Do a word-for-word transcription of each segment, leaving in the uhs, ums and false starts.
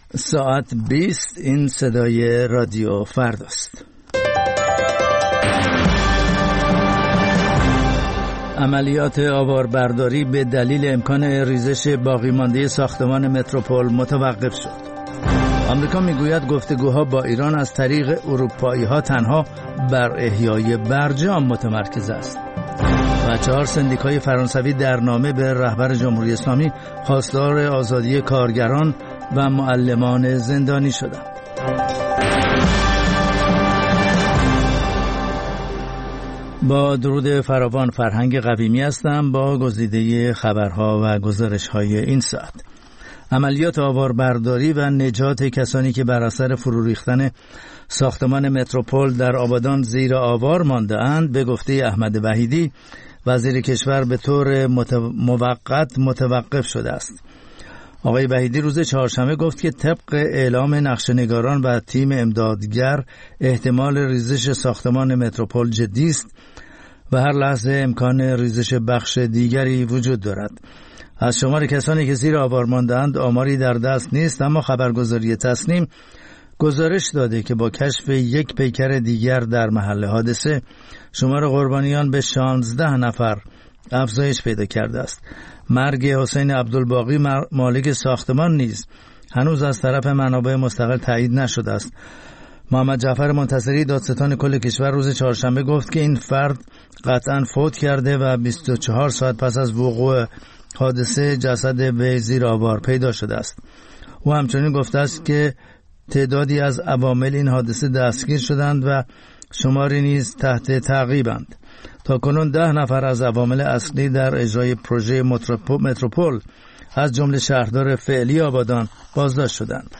ساعت بیست. این صدای رادیو فرداست. عملیات آواربرداری به دلیل امکان ریزش باقی مانده ساختمان متروپول متوقف شد. آمریکا میگوید گفتگوها با ایران از طریق اروپایی‌ها تنها بر احیای برجام متمرکز است. و چهار سندیکای فرانسوی در نامه به رهبر جمهوری اسلامی خواستار آزادی کارگران و معلمان زندانی شدند. با درود فراوان، فرهنگ قویمی هستم با گزیده خبرها و گزارش‌های این ساعت. عملیات آواربرداری و نجات کسانی که بر اثر فرو ریختن ساختمان متروپول در آبادان زیر آوار مانده اند به گفته احمد وحیدی وزیر کشور به طور موقت متوقف شده است. آقای وحیدی روز چهارشنبه گفت که طبق اعلام نقشه‌نگاران و تیم امدادگر احتمال ریزش ساختمان متروپول جدی است و هر لحظه امکان ریزش بخش دیگری وجود دارد. از شمار کسانی که زیر آوار مانده‌اند آماری در دست نیست، اما خبرگزاری تصنیم گزارش داده که با کشف یک پیکر دیگر در محل حادثه شمار قربانیان به شانزده نفر افزایش پیدا کرده است. مرگ حسین عبدالباقی مالک ساختمان نیز هنوز از طرف منابع مستقل تایید نشده است. محمد جعفر منتصری دادستان کل کشور روز چهارشنبه گفت که این فرد قطعاً فوت کرده و بیست و چهار ساعت پس از وقوع حادثه جسد وی زیر آوار پیدا شده است. او همچنین گفته است که تعدادی از عوامل این حادثه دستگیر شدند و شماری نیز تحت تعقیبند. تا کنون ده نفر از عوامل اصلی در اجرای پروژه متروپول از جمله شهردار فعلی آبادان بازداشت شدند.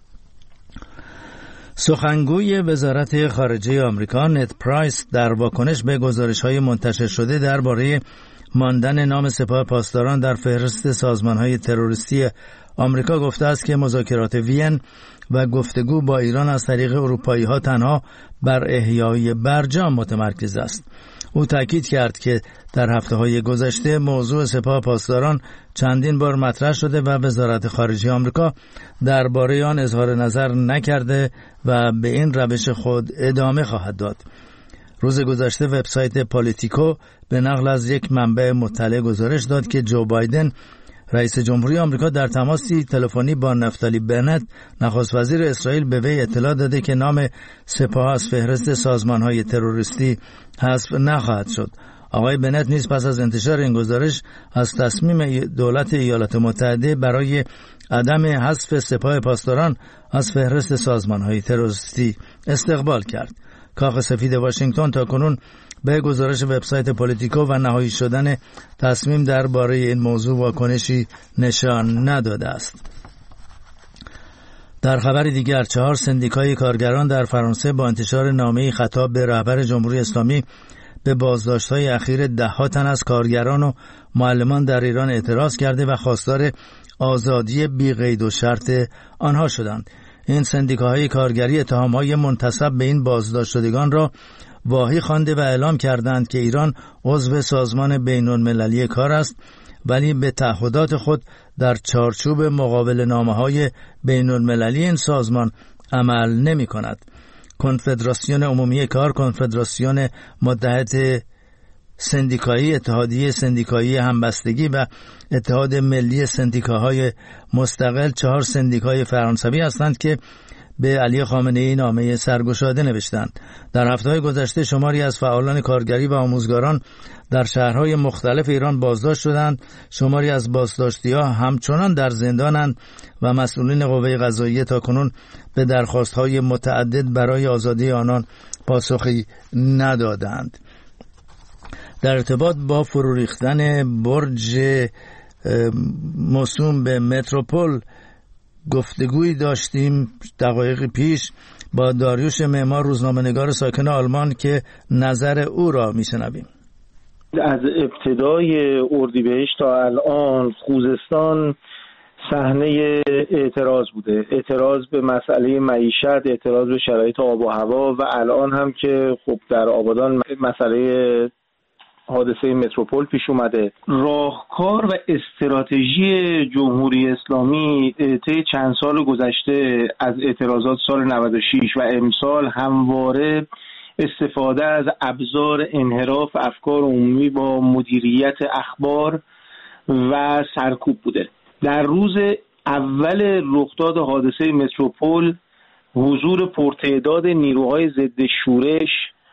سخنگوی وزارت خارجه آمریکا نت پرایس در واکنش به گزارش‌های منتشر شده درباره ماندن نام سپاه پاسداران در فهرست سازمان‌های تروریستی آمریکا گفته است که مذاکرات وین و گفتگو با ایران از طریق اروپایی‌ها تنها بر احیای برجام متمرکز است. او تاکید کرد که در هفته‌های گذشته موضوع سپاه پاسداران چندین بار مطرح شده و وزارت خارجه آمریکا درباره آن اظهار نظر نکرده و به این روش خود ادامه خواهد داد. روز گذشته وبسایت پالیتیکو به نقل از یک منبع مطلع گزارش داد که جو بایدن رئیس جمهوری آمریکا در تماسی تلفنی با نفتالی بنت نخست وزیر اسرائیل به وی اطلاع داده که نام سپاه از فهرست سازمان‌های تروریستی حذف نخواهد شد. آقای بنت نیز پس از انتشار این گزارش از تصمیم دولت ایالات متحده برای عدم حذف سپاه پاسداران از فهرست سازمان‌های تروریستی استقبال کرد. کاخ سفید واشنگتن تاکنون به گزارش وبسایت پالیتیکو و نهایی شدن تصمیم درباره این موضوع واکنشی نشان نداده است. در خبر دیگر، چهار سندیکای کارگران در فرانسه با انتشار نامه‌ای خطاب به رهبر جمهوری اسلامی به بازداشت‌های اخیر ده‌ها تن از کارگران و معلمان در ایران اعتراض کرده و خواستار آزادی بی قید و شرط آنها شدند. این سندیکاهای کارگری اتهام‌های منتسب به این بازداشت شدگان را واهی خوانده و اعلام کردند که ایران عضو سازمان بین‌المللی کار است ولی به تعهدات خود در چارچوب مقابله‌نامه‌های بین‌المللی این سازمان عمل نمی‌کند. کنفدراسیون عمومی کار، کنفدراسیون متحد سندیکایی، اتحادیه سندیکایی همبستگی و اتحاد ملی سندیکاهای مستقل چهار سندیکای فرانسوی هستند که به علی خامنه‌ای نامه سرگشاده نوشتند. در هفته‌های گذشته شماری از فعالان کارگری و آموزگاران در شهرهای مختلف ایران بازداشت شدند. شماری از بازداشتی‌ها همچنان در زندانند و مسئولین قوه قضاییه تاکنون به درخواست‌های متعدد برای آزادی آنان پاسخی ندادند. در ارتباط با فرو ریختن برج موسوم به متروپول گفتگویی داشتیم دقایق پیش با داریوش معمار، روزنامه‌نگار ساکن آلمان، که نظر او را میشنویم. از ابتدای اردیبهشت تا الان خوزستان صحنه اعتراض بوده، اعتراض به مسئله معیشت، اعتراض به شرایط آب و هوا و الان هم که خب در آبادان مسئله حادثه متروپول پیش اومده. راهکار و استراتژی جمهوری اسلامی طی چند سال گذشته از اعتراضات سال نود و شش و امسال همواره استفاده از ابزار انحراف افکار عمومی با مدیریت اخبار و سرکوب بوده. در روز اول رخداد حادثه متروپول حضور پرتعداد نیروهای ضد شورش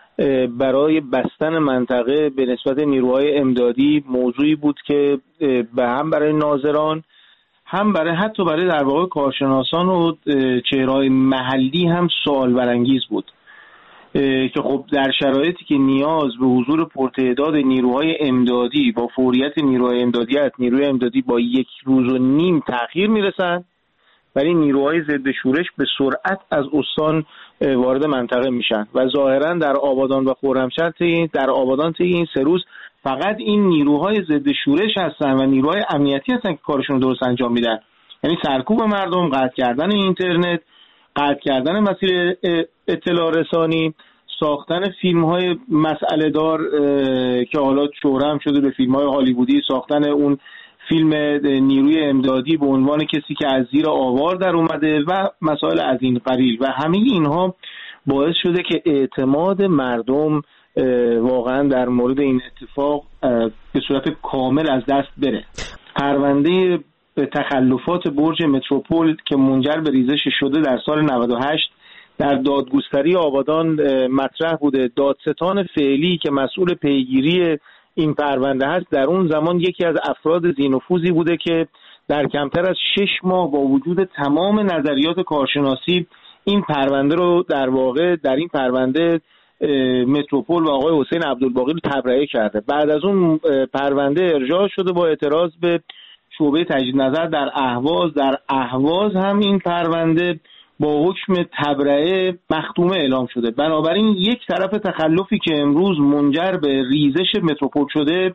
برای بستن منطقه به نسبت نیروهای امدادی موضوعی بود که به هم برای ناظران هم برای حتی برای در واقع کارشناسان و چهره‌های محلی هم سوال برانگیز بود که خب در شرایطی که نیاز به حضور پرتعداد نیروهای امدادی با فوریت نیروهای امدادی است، نیروی امدادی با یک روز و نیم تأخیر میرسن، ولی نیروهای ضد شورش به سرعت از استان وارد منطقه میشن و ظاهرا در آبادان و خرمشهر در آبادان طی این سه روز فقط این نیروهای ضد شورش هستن و نیروهای امنیتی هستن که کارشون درست انجام میدن. یعنی سرکوب مردم، قطع کردن اینترنت، قطع کردن مسیر اطلاع رسانی، ساختن فیلم های مسئله دار که حالا شهره هم شده به فیلم های هالیوودی، ساختن اون فیلم نیروی امدادی به عنوان کسی که از زیر آوار در اومده و مسائل از این قبیل و همه اینها باعث شده که اعتماد مردم واقعا در مورد این اتفاق به صورت کامل از دست بره. پرونده تخلفات برج متروپول که منجر به ریزش شده در سال نود و هشت در دادگستری آبادان مطرح بوده. دادستان فعلی که مسئول پیگیری این پرونده هست در اون زمان یکی از افراد ذی‌نفوذی بوده که در کمتر از شش ماه با وجود تمام نظریات کارشناسی این پرونده رو در واقع در این پرونده متروپول و آقای حسین عبدالباقی رو تبرئه کرده. بعد از اون پرونده ارجاع شده با اعتراض به شعبه تجدید نظر در اهواز. در اهواز هم این پرونده با حکم تبرئه مختومه اعلام شده. بنابراین یک طرف تخلفی که امروز منجر به ریزش متروپول شده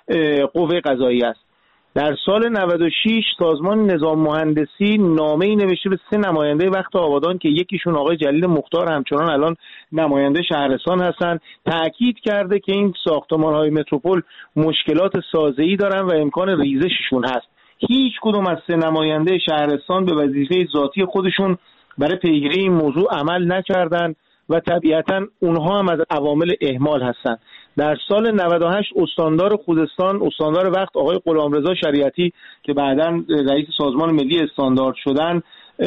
قوه قضاییه است. در سال نود و شش سازمان نظام مهندسی نامه‌ای نوشته به سه نماینده وقت آبادان که یکیشون آقای جلیل مختار همچنان الان نماینده شهرستان هستن، تأکید کرده که این ساختمان‌های متروپول مشکلات سازه‌ای دارن و امکان ریزششون هست. هیچ کدوم از سه نماینده شهرستان به وظیفه ذاتی خودشون برای پیگیری این موضوع عمل نکردن و طبیعتاً اونها هم از عوامل اهمال هستن. در سال نود و هشت استاندار خوزستان، استاندار وقت آقای غلامرضا شریعتی که بعداً رئیس سازمان ملی استاندارد شدن،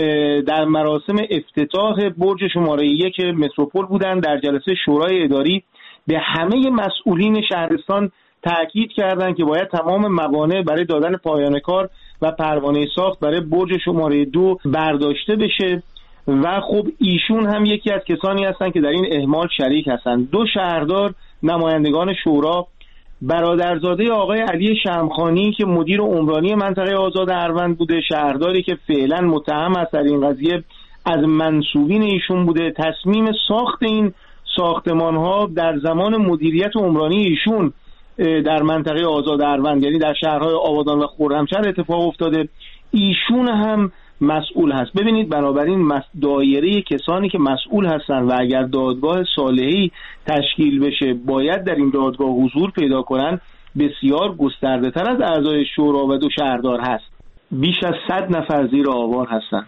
در مراسم افتتاح برج شماره یک متروپول بودن. در جلسه شورای اداری به همه مسئولین شهرستان تأکید کردند که باید تمام موانع برای دادن پایان کار و پروانه ساخت برای برج شماره دو برداشته بشه و خب ایشون هم یکی از کسانی هستند که در این اهمال شریک هستند. دو شهردار نمایندگان شورا، برادرزاده آقای علی شمخانی که مدیر عمرانی منطقه آزاد اروند بوده، شهرداری که فعلا متهم است در این قضیه از منسوبین ایشون بوده، تصمیم ساخت این ساختمان ها در زمان مدیریت عمرانی ایشون در منطقه آزاد اروند یعنی در شهرهای آبادان و خرمشهر اتفاق افتاده. ایشون هم مسئول هست. ببینید بنابراین دایره کسانی که مسئول هستن و اگر دادگاه صالحی تشکیل بشه باید در این دادگاه حضور پیدا کنن بسیار گسترده تر از اعضای شورا و دو شهردار هست. بیش از صد نفر زیر آوار هستن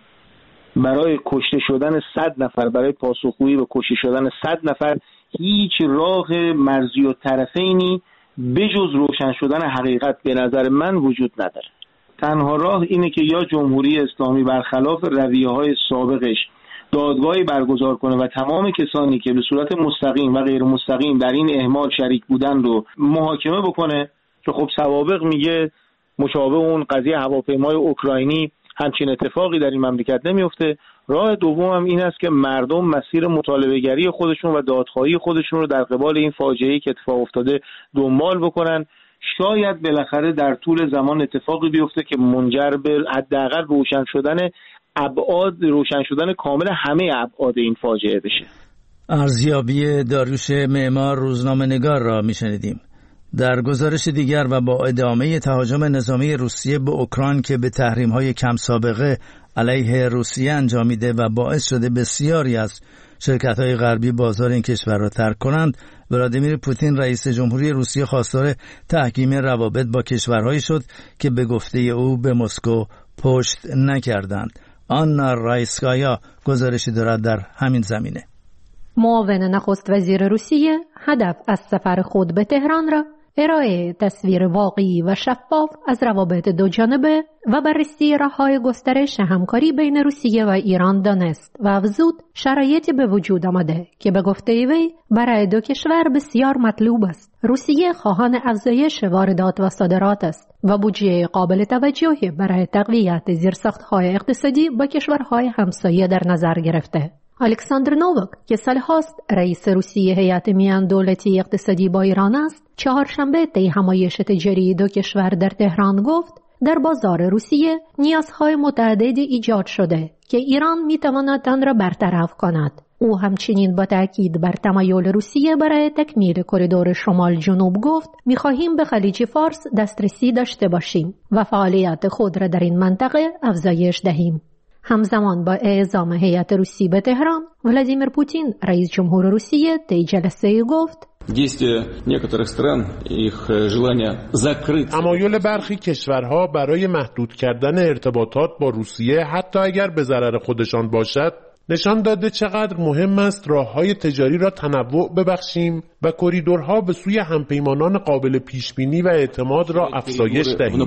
برای کشته شدن صد نفر، برای پاسخگویی به کشته شدن صد نفر. هیچ راه مرزی و طرفینی بجز روشن شدن حقیقت به نظر من وجود نداره. تنها راه اینه که یا جمهوری اسلامی برخلاف رویه‌های سابقش دادگاهی برگزار کنه و تمام کسانی که به صورت مستقیم و غیر مستقیم در این اهمال شریک بودن رو محاکمه بکنه که خب سوابق میگه مشابه اون قضیه هواپیمای اوکراینی همچین اتفاقی در این مملکت نمیفته. راه دوم هم این است که مردم مسیر مطالبه‌گری خودشون و دادخواهی خودشون رو در قبال این فاجعه‌ای که اتفاق افتاده دنبال بکنن. شاید بالاخره در طول زمان اتفاقی بیفته که منجر به حداقل روشن شدن ابعاد روشن شدن کامل همه ابعاد این فاجعه بشه. ارزیابی داریوش معمار روزنامه‌نگار را میشنیدیم. در گزارش دیگر و با ادامه تهاجم نظامی روسیه به اوکراین که به تحریم‌های کم سابقه علیه روسیه انجامیده و باعث شده بسیاری از شرکت‌های غربی بازار این کشور را ترک کنند، ولادیمیر پوتین رئیس جمهوری روسیه خواستار تحکیم روابط با کشورهایی شد که به گفته او به مسکو پشت نکردند. آنا رایسکایا گزارشی دارد در همین زمینه. معاون نخست وزیر روسیه هدف از سفر خود به تهران را ارائه تصویر واقعی و شفاف از روابط دو جانبه و بررسی راه‌های گسترش همکاری بین روسیه و ایران دانست و افزود شرایطی به وجود آمده که به گفته وی برای دو کشور بسیار مطلوب است. روسیه خواهان افزایش واردات و صادرات است و بودجه قابل توجهی برای تقویت زیرساخت‌های اقتصادی با کشورهای همسایه در نظر گرفته. الکساندر نوواک که سالهاست رئیس روسیه هیئت میان دولتی اقتصادی با ایران است، چهارشنبه طی همایش تجاری دو کشور در تهران گفت در بازار روسیه نیازهای متعددی ایجاد شده که ایران میتواند آن را برطرف کند. او همچنین با تاکید بر تمایل روسیه برای تکمیل کریدور شمال جنوب گفت می‌خواهیم به خلیج فارس دسترسی داشته باشیم و فعالیت خود را در این منطقه افزایش دهیم. همزمان با اعزام هیئت روسی به تهران، ولادیمیر پوتین رئیس جمهور روسیه طی جلسه گفت تمایل برخی کشورها برای محدود کردن ارتباطات با روسیه حتی اگر به ضرر خودشان باشد نشان داده چقدر مهم است راه‌های تجاری را تنوع ببخشیم و کریدورها به سوی همپیمانان قابل پیشبینی و اعتماد را افزایش دهیم.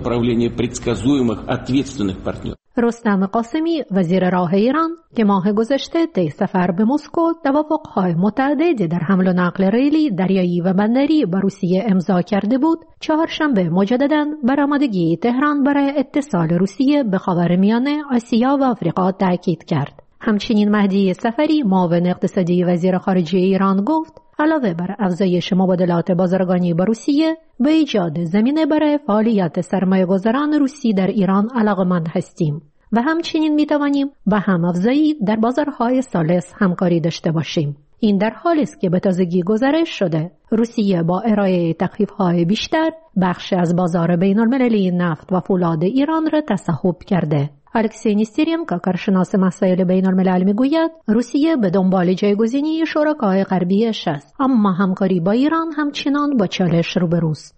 رستم قاسمی وزیر راه ایران که ماه گذشته طی سفر به مسکو توافق‌های متعددی در حمل و نقل ریلی، دریایی و بندری با روسیه امضا کرده بود، چهارشنبه مجدداً بر آمادگی تهران برای اتصال روسیه به خاورمیانه، آسیا و آفریقا تاکید کرد. همچنین مهدی سفری معاون اقتصادی وزیر خارجه ایران گفت علاوه بر افزایش مبادلات بازرگانی با روسیه، به ایجاد زمینه برای فعالیت سرمایه‌گذاران روسی در ایران علاقه‌مند هستیم و همچنین می‌توانیم با هم افزایی در بازارهای ثالث همکاری داشته باشیم. این در حالی است که به تازگی گزارش شده روسیه با ارائه تخفیف‌های بیشتر بخش از بازار بین‌المللی نفت و فولاد ایران را تصاحب کرده. الکسی نیسترینکو کارشناس مسائل بین الملل میگوید روسیه به دنبال جایگزینی شرکای غربیش است، اما همکاری با ایران همچنان با چالش روبروست.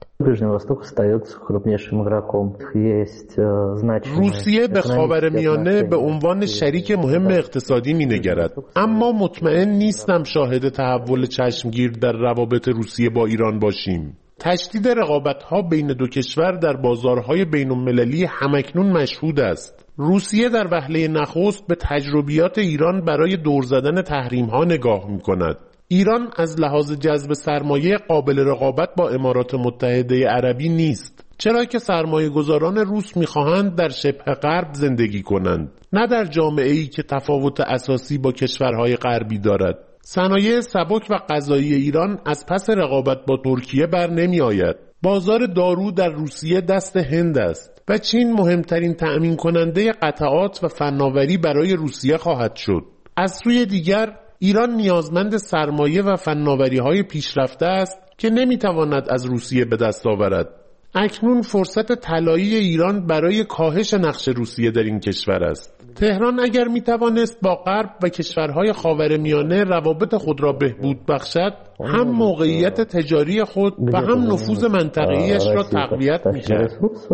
روسیه به خاورمیانه به عنوان شریک مهم اقتصادی مینگرد، اما مطمئن نیستم شاهد تحول چشمگیر در روابط روسیه با ایران باشیم. تشدید رقابت‌ها بین دو کشور در بازارهای بین‌المللی همکنون مشهود است. روسیه در وهله نخست به تجربیات ایران برای دور زدن تحریم‌ها نگاه می‌کند. ایران از لحاظ جذب سرمایه قابل رقابت با امارات متحده عربی نیست، چرا که سرمایه‌گذاران روس می‌خواهند در شبه غرب زندگی کنند، نه در جامعه‌ای که تفاوت اساسی با کشورهای غربی دارد. صنایع سبک و غذایی ایران از پس رقابت با ترکیه بر نمی آید. بازار دارو در روسیه دست هند است و چین مهمترین تأمین کننده قطعات و فناوری برای روسیه خواهد شد. از سوی دیگر ایران نیازمند سرمایه و فناوری های پیشرفته است که نمی تواند از روسیه به دست آورد. اکنون فرصت طلایی ایران برای کاهش نقش روسیه در این کشور است. تهران اگر می توانست با غرب و کشورهای خاورمیانه روابط خود را بهبود بخشد، هم موقعیت تجاری خود و هم نفوذ منطقه‌ایش را تقویت می کرد.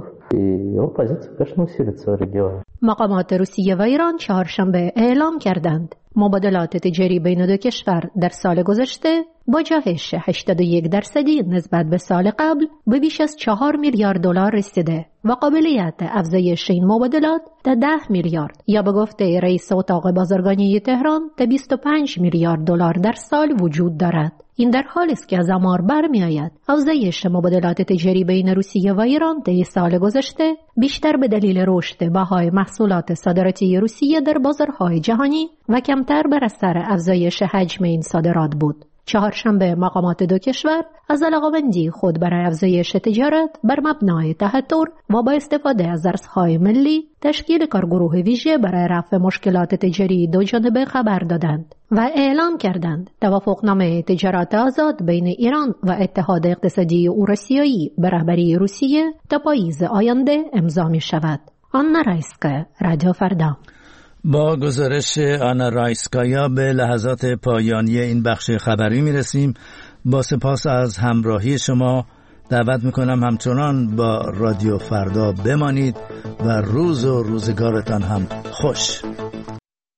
مقامات روسیه و ایران چهارشنبه اعلام کردند مبادلات تجاری بین دو کشور در سال گذشته با جهش هشتاد و یک درصدی نسبت به سال قبل به بیش از چهار میلیارد دلار رسیده و قابلیت افزایش این مبادلات تا ده میلیارد یا به گفته رئیس اتاق بازرگانی تهران تا بیست و پنج میلیارد دلار در سال وجود دارد. این در حالی است که از آمار برمی‌آید افزایش مبادلات تجاری بین روسیه و ایران طی سال گذشته بیشتر به دلیل رشد بهای محصولات صادراتی روسیه در بازارهای جهانی و کمتر بر اثر افزایش حجم این صادرات بود. چهارشنبه مقامات دو کشور از علاقه‌مندی خود برای افزایش تجارت بر مبنای تهتر و با استفاده از ارزهای ملی تشکیل کارگروه ویژه برای رفع مشکلات تجاری دو جانبه خبر دادند و اعلام کردند توافقنامه تجارت آزاد بین ایران و اتحاد اقتصادی اوراسیایی به رهبری روسیه تا پاییز آینده امضا می شود. آنا رایسکایا، رادیو فردا. با گزارش آنا رایسکایا به لحظات پایانی این بخش خبری میرسیم. با سپاس از همراهی شما دعوت میکنم همچنان با رادیو فردا بمانید و روز و روزگارتان هم خوش.